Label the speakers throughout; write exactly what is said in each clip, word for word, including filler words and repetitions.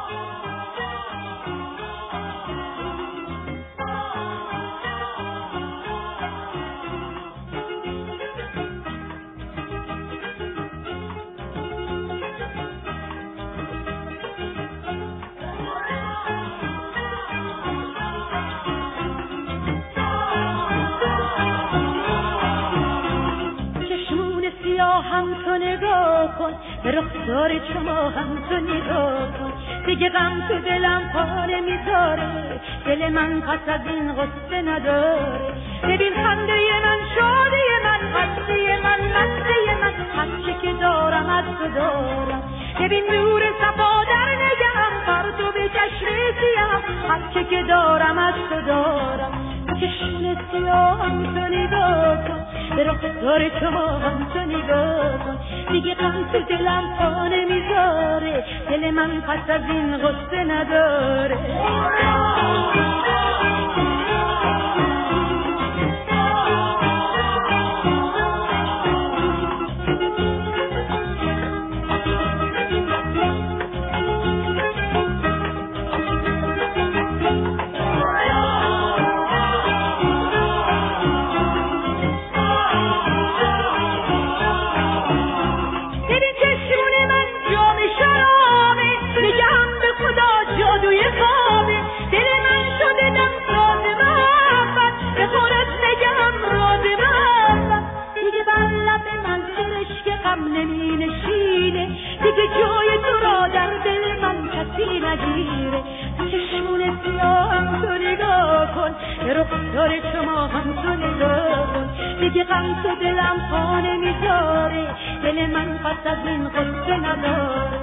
Speaker 1: هم تو نگاه کن، به رخسار شما هم تو نگاه کن. دیگه غم تو دلم پا نمیذاره، دل من پس از این غصه نداره. ببین خنده من، شاده من، قصه من، قصه من، هرچی که دارم از تو دارم. ببین نور صفا در نگهم، پرتو به چشم سیاه، هرچی که دارم از تو دارم. چشم سیاه هم تو نگاه کن، به رخسار شما هم تو نگاه کن. دیگه غم تو دلم پا نمیذاره، دل من پس از این غصه نداره. نمی نشینه دیگه، جای تو را در دل من کسی نگیره. چشمون سیاه هم تو نگاه کن، به رخسار شما هم تو نگاه کن. دیگه غم تو دلم پا نمیذاره، دل من پس از این غصه نداره.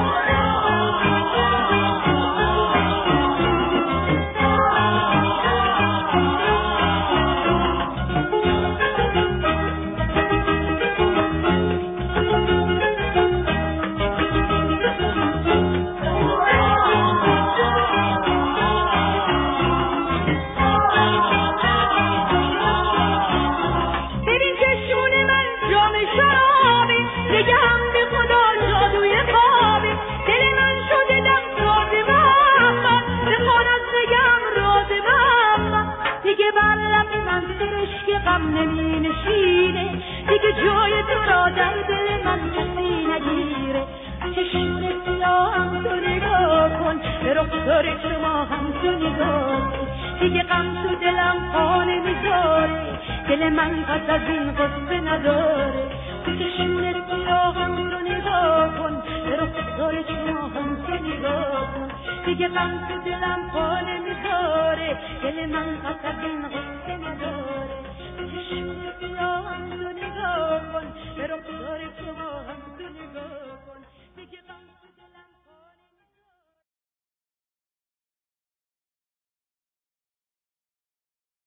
Speaker 1: نمی نشینه دیگه، جای تو را در دل من کسی نگیره. چشمون سیاه هم تو نگاه کن، به رخسار شما هم تو نگاه کن. دیگه غم تو دلم پا نمیذاره، دل من پس از این غصه نداره. چشمون سیاه هم تو نگاه کن، به رخسار شما هم تو نگاه کن. دیگه غم تو دلم پا نمیذاره، دل من پس از این غصه